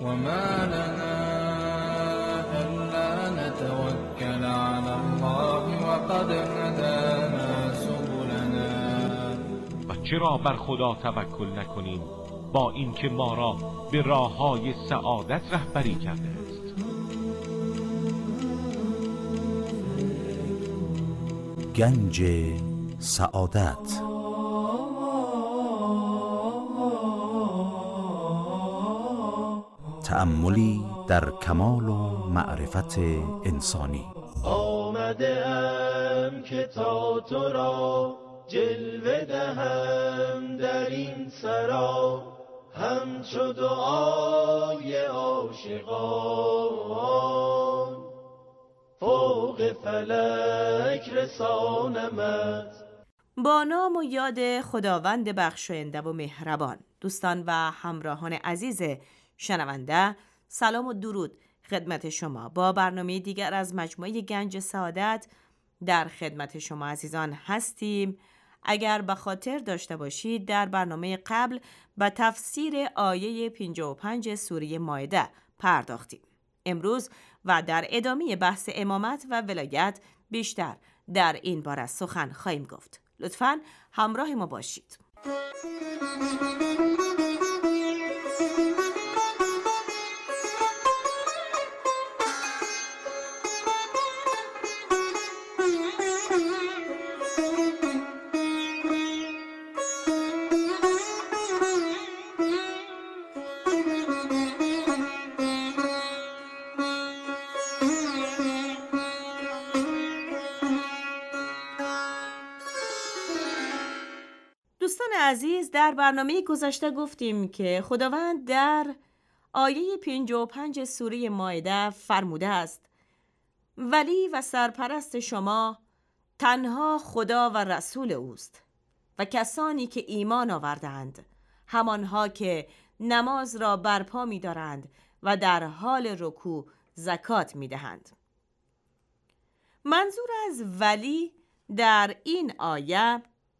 وما لنا ألا نتوكل على الله وقد هدانا سبلنا. و چرا بر خدا توکل نکنیم با اینکه ما را به راههای سعادت رهبری کرده است. گنج سعادت. تأملی در کمال و معرفت انسانی. آمده ام که تا تو را جلوه دهم در این سرا، همچو دعای عاشقان فوق فلک رسانمت. با نام و یاد خداوند بخشاینده و مهربان. دوستان و همراهان عزیز شنونده، سلام و درود خدمت شما. با برنامه دیگر از مجموعه گنج سعادت در خدمت شما عزیزان هستیم. اگر به خاطر داشته باشید در برنامه قبل به تفسیر آیه 55 سوره مائده پرداختیم. امروز و در ادامه بحث امامت و ولایت بیشتر در این باره سخن خواهیم گفت. لطفاً همراه ما باشید. دوستان عزیز، در برنامه گذشته گفتیم که خداوند در آیه 55 سوره مائده فرموده است: ولی و سرپرست شما تنها خدا و رسول اوست و کسانی که ایمان آوردند، همانها که نماز را برپا می دارند و در حال رکوع زکات می دهند. منظور از ولی در این آیه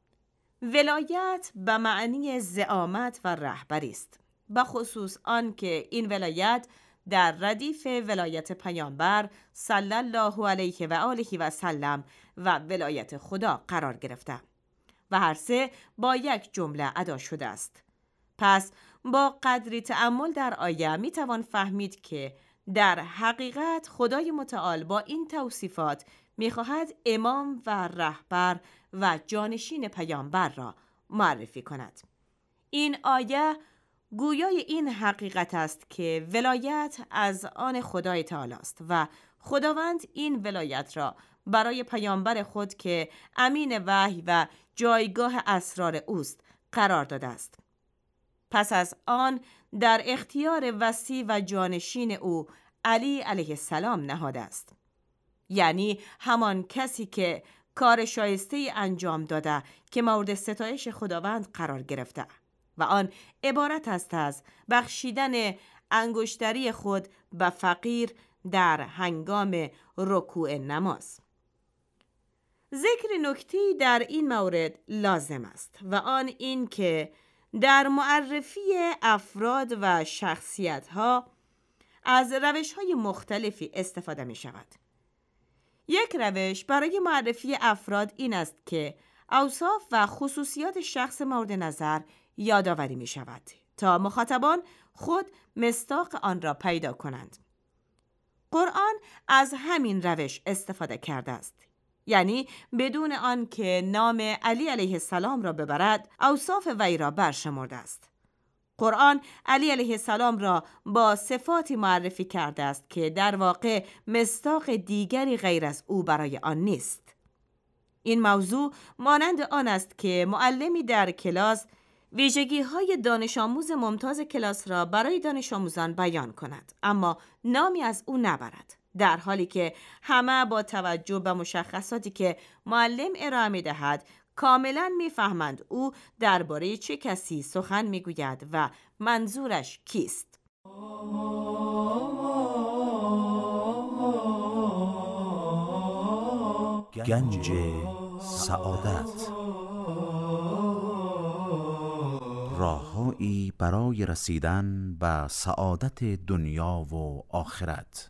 ولایت به معنی زعامت و رهبری است، به خصوص آن که این ولایت در ردیف ولایت پیامبر صلی الله علیه و آله و سلم و ولایت خدا قرار گرفته و هر سه با یک جمله ادا شده است. پس با قدری تأمل در آیه می توان فهمید که در حقیقت خدای متعال با این توصیفات می خواهد امام و رهبر و جانشین پیامبر را معرفی کند. این آیه گویای این حقیقت است که ولایت از آن خدای تعالی است و خداوند این ولایت را برای پیامبر خود که امین وحی و جایگاه اسرار اوست قرار داده است. پس از آن در اختیار وصی و جانشین او علی علیه السلام نهاده است، یعنی همان کسی که کار شایسته انجام داده که مورد ستایش خداوند قرار گرفته و آن عبارت است از بخشیدن انگشتری خود به فقیر در هنگام رکوع نماز. ذکر نکته‌ای در این مورد لازم است و آن این که در معرفی افراد و شخصیت‌ها از روش‌های مختلفی استفاده می شود. یک روش برای معرفی افراد این است که اوصاف و خصوصیات شخص مورد نظر یادآوری می شود تا مخاطبان خود مصداق آن را پیدا کنند. قرآن از همین روش استفاده کرده است، یعنی بدون آن که نام علی علیه السلام را ببرد اوصاف وی را برشمرده است. قرآن علی علیه السلام را با صفاتی معرفی کرده است که در واقع مصداق دیگری غیر از او برای آن نیست. این موضوع مانند آن است که معلمی در کلاس ویژگی‌های دانش آموز ممتاز کلاس را برای دانش آموزان بیان کند، اما نامی از او نبرد، در حالی که همه با توجه به مشخصاتی که معلم ارائه می‌دهد کاملا می‌فهمند او درباره چه کسی سخن می‌گوید و منظورش کیست. گنج سعادت. راههایی برای رسیدن به سعادت دنیا و آخرت.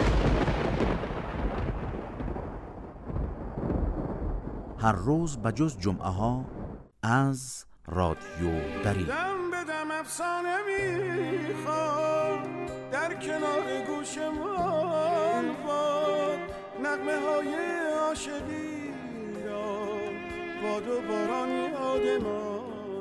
هر روز بجز جمعه ها از رادیو دری. دم به دم افسانه میخواد در کنار گوشمان باد، نغمه های عاشقی را باد و باران یادمان.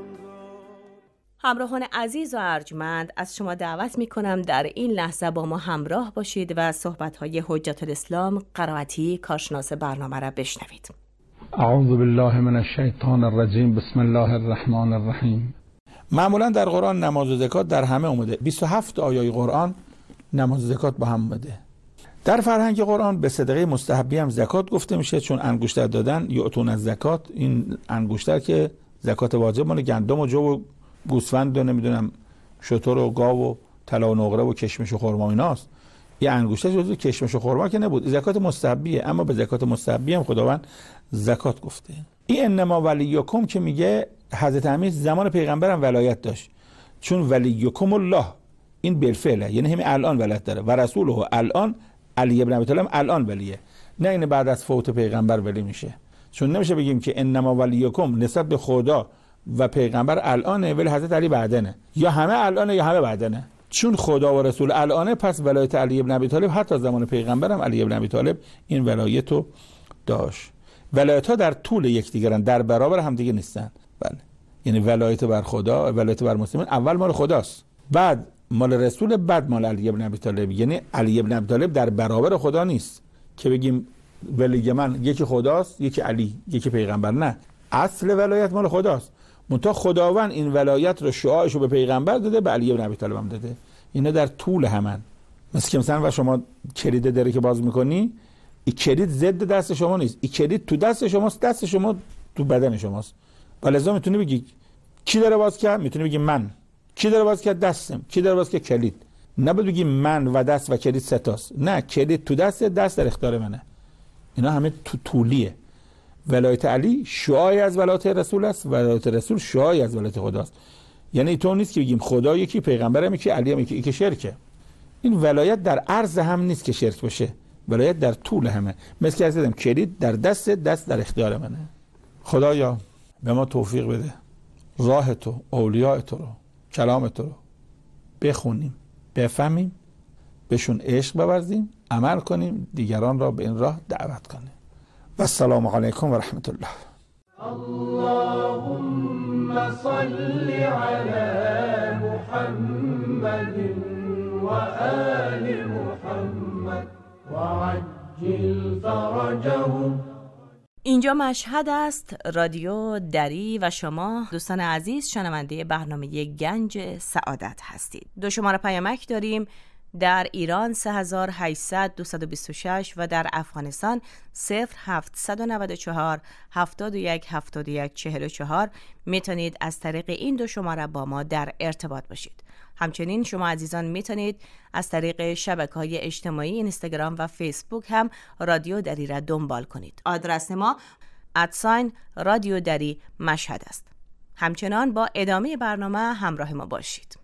همراهان عزیز و ارجمند، از شما دعوت می کنم در این لحظه با ما همراه باشید و صحبت‌های حجت الاسلام قرائتی کارشناس برنامه را بشنوید. اعوذ بالله من الشیطان الرجیم. بسم الله الرحمن الرحیم. معمولا در قرآن نماز و زکات در همه اومده. 27 آیه قرآن نماز و زکات با هم اومده. در فرهنگ قرآن به صدقه مستحبی هم زکات گفته میشه، چون انگشتر دادن یعطون از زکات. این انگشتر که زکات واجب مال گندم و جو و گوسفند و نمیدونم شتر و گاو و طلا و نقره و کشمش و خرما ایناست. یه انگشتر جزو کشمش و خرما که نبود، زکات مستحبیه، اما به زکات مستحبی هم خداوند زکات گفته. این انما ولیکم که میگه حضرت امیر زمان پیغمبر هم ولایت داشت، چون ولیکم الله این بالفعله، یعنی همین الان ولایت داره و رسوله الان علی ابن ابی طالب الان ولیه، نه این بعد از فوت پیغمبر ولی میشه. چون نمیشه بگیم که انما ولیکم نسبت به خدا و پیغمبر الانه ولی حضرت علی بعدنه، یا همه الانه یا همه بعدنه. چون خدا و رسول الانه، پس ولایت علی ابن ابی طالب حتی زمان پیغمبر هم علی ابن ابی طالب این ولایتو داشت. ولایت ها در طول یکدیگرن، در برابر هم دیگه نیستن. بله، یعنی ولایت بر خدا، ولایت بر مسلمان اول مال خداست، بعد مال رسول، بعد مال علی ابن ابی طالب. یعنی علی ابن ابی طالب در برابر خدا نیست که بگیم ولی من یکی خداست یکی علی یکی پیغمبر، نه، اصل ولایت مال خداست. منتها خداوند این ولایت رو شعاعشو به پیغمبر داده، به علی ابن ابی طالب هم داده. اینا در طول همن. مثلا شما کلید دره که باز میکنی، این کلید ضد دست شما نیست، این کلید تو دست شماست، دست شما تو بدن شماست. ولذا میتونی بگی کی داره باز کرد، میتونی بگی من. کی داره باز کرد؟ دستم. کی داره باز کرد؟ کلید. نباید بگی من و دست و کلید ستاست، نه، کلید تو دست، دست در اختیار منه. اینا همه تو طولیه. ولایت علی شعاعی از ولایت رسول است، ولایت رسول شعاعی از ولایت خداست. یعنی تو نیست که بگیم خدا یکی، پیغمبر هم یکی، علی هم یکی، که شرکه. این ولایت در عرض هم نیست که شرک باشه، ولایت در طول همه. مثل که دیدم کلید در دست، دست در اختیار منه. خدایا به ما توفیق بده راه تو، اولیاء تو رو، کلام تو رو بخونیم، بفهمیم، بهشون عشق بورزیم، عمل کنیم، دیگران را به این راه دعوت کنیم. و السلام علیکم و رحمت الله. اللهم صل علی محمد و آل محمد و عجل فرجهم. اینجا مشهد است، رادیو دری و شما دوستان عزیز شنونده برنامه گنج سعادت هستید. دو شماره پیامک داریم. در ایران 3800-226 و در افغانستان 0794 71 71 44 میتونید از طریق این دو شماره با ما در ارتباط باشید. همچنین شما عزیزان میتونید از طریق شبکه‌های اجتماعی اینستاگرام و فیسبوک هم رادیو دری را دنبال کنید. آدرس ما @رادیو دری مشهد است. همچنان با ادامه برنامه همراه ما باشید.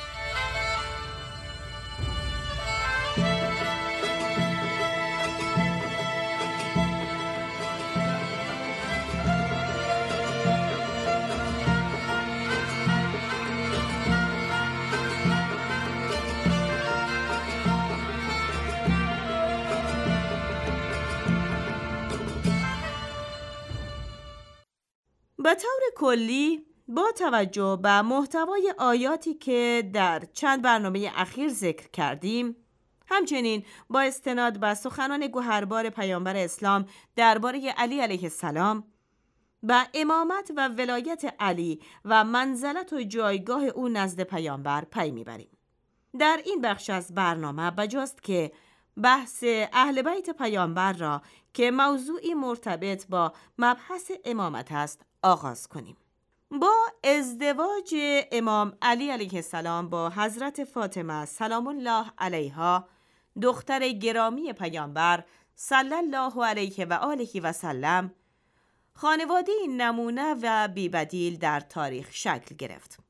به طور کلی با توجه به محتوای آیاتی که در چند برنامه اخیر ذکر کردیم، همچنین با استناد به سخنان گوهربار پیامبر اسلام درباره علی علیه السلام، به امامت و ولایت علی و منزلت و جایگاه او نزد پیامبر پی میبریم. در این بخش از برنامه بجاست که بحث اهل بیت پیامبر را که موضوعی مرتبط با مبحث امامت است آغاز کنیم. با ازدواج امام علی علیه السلام با حضرت فاطمه سلام الله علیها، دختر گرامی پیامبر صلی الله علیه و آله و سلم، خانواده نمونه و بی‌بدیل در تاریخ شکل گرفت.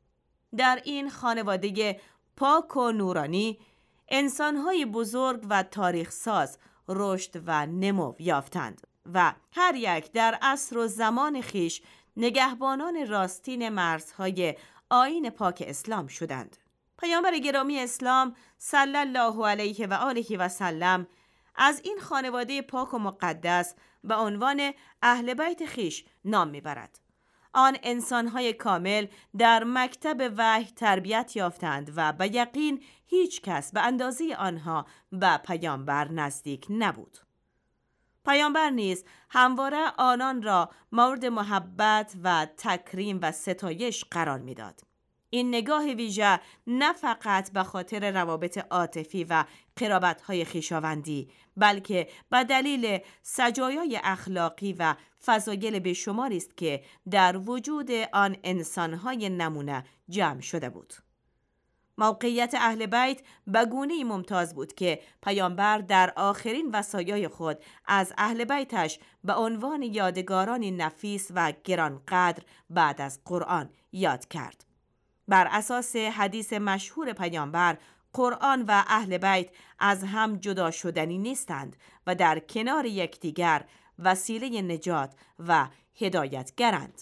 در این خانواده پاک و نورانی انسان‌های بزرگ و تاریخ ساز رشد و نمو یافتند و هر یک در عصر و زمان خیش نگهبانان راستین مرزهای آیین پاک اسلام شدند. پیامبر گرامی اسلام صلی الله علیه و آله و سلم از این خانواده پاک و مقدس به عنوان اهل بیت خیش نام میبرد. آن انسان‌های کامل در مکتب وحی تربیت یافتند و به یقین هیچ کس به اندازه آنها به پیامبر نزدیک نبود. پیامبر نیز همواره آنان را مورد محبت و تکریم و ستایش قرار میداد. این نگاه ویژه نه فقط به خاطر روابط عاطفی و قرابت‌های خویشاوندی، بلکه به دلیل سجایای اخلاقی و فضایل بیشماری است که در وجود آن انسان‌های نمونه جمع شده بود. موقعیت اهل بیت به گونه‌ای ممتاز بود که پیامبر در آخرین وصایای خود از اهل بیتش به عنوان یادگارانی نفیس و گرانقدر بعد از قرآن یاد کرد. بر اساس حدیث مشهور پیامبر، قرآن و اهل بیت از هم جدا شدنی نیستند و در کنار یکدیگر وسیله نجات و هدایتگرند.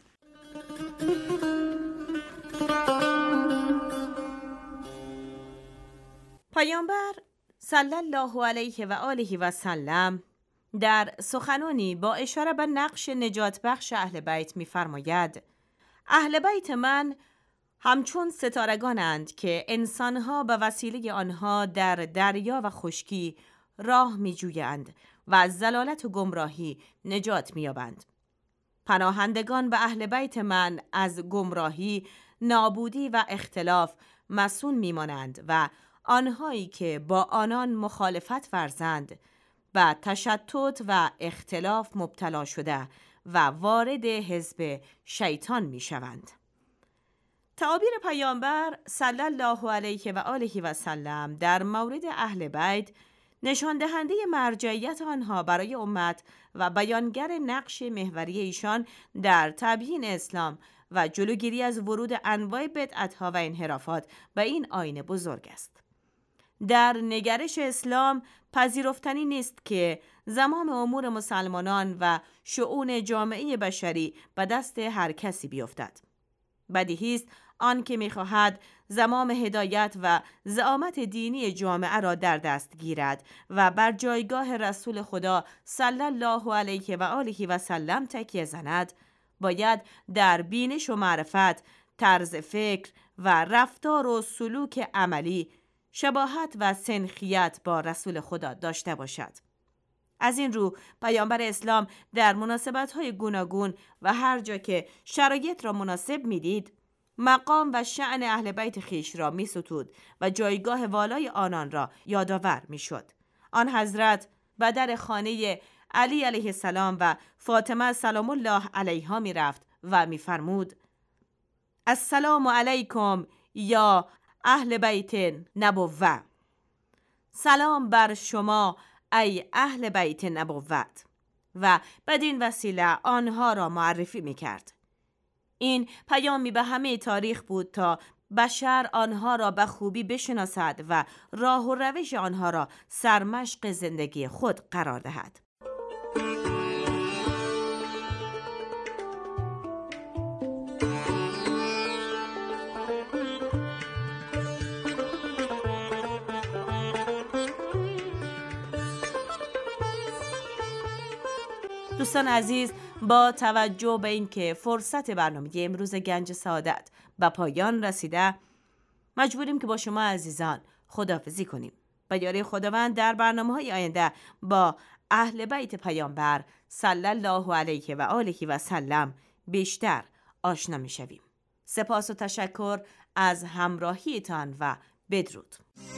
پیامبر صلی الله علیه و آله و سلم در سخنانی با اشاره به نقش نجات بخش اهل بیت می‌فرماید: اهل بیت من همچون ستارگانند که انسانها به وسیله آنها در دریا و خشکی راه می‌جویند و از ضلالت و گمراهی نجات می‌یابند. پناهندگان به اهل بیت من از گمراهی، نابودی و اختلاف مصون می‌مانند و آنهایی که با آنان مخالفت ورزند و تشتت و اختلاف مبتلا شده و وارد حزب شیطان می‌شوند. تعابیر پیامبر صلی الله علیه و آله و سلم در مورد اهل بیت نشان دهنده مرجعیت آنها برای امت و بیانگر نقش محوری ایشان در تبیین اسلام و جلوگیری از ورود انواع بدعت‌ها و انحرافات به این آیین بزرگ است. در نگرش اسلام پذیرفتنی نیست که زمام امور مسلمانان و شؤون جامعه بشری به دست هر کسی بیفتد. بدیهی است آن که می‌خواهد زمام هدایت و زعامت دینی جامعه را در دست گیرد و بر جایگاه رسول خدا صلی الله علیه و آله و سلم تکیه زند، باید در بینش و معرفت، طرز فکر و رفتار و سلوک عملی شباهت و سنخیت با رسول خدا داشته باشد. از این رو پیامبر اسلام در مناسبت‌های گوناگون و هر جا که شرایط را مناسب می‌دید، مقام و شأن اهل بیت خیش را می‌ستود و جایگاه والای آنان را یادآور می‌شد. آن حضرت به در خانه علی علیه السلام و فاطمه سلام الله علیها می‌رفت و می‌فرمود: السلام علیکم یا اهل بیت نبوة. سلام بر شما ای اهل بیت نبوت. و بدین وسیله آنها را معرفی می‌کرد. این پیامی به همه تاریخ بود تا بشر آنها را به خوبی بشناسد و راه و روش آنها را سرمشق زندگی خود قرار دهد. دوستان عزیز، با توجه به اینکه فرصت برنامه امروز گنج سعادت به پایان رسیده، مجبوریم که با شما عزیزان خداحافظی کنیم. به یاری خداوند در برنامه‌های آینده با اهل بیت پیامبر صلی الله علیه و آله و سلم بیشتر آشنا می‌شویم. سپاس و تشکر از همراهیتان و بدرود.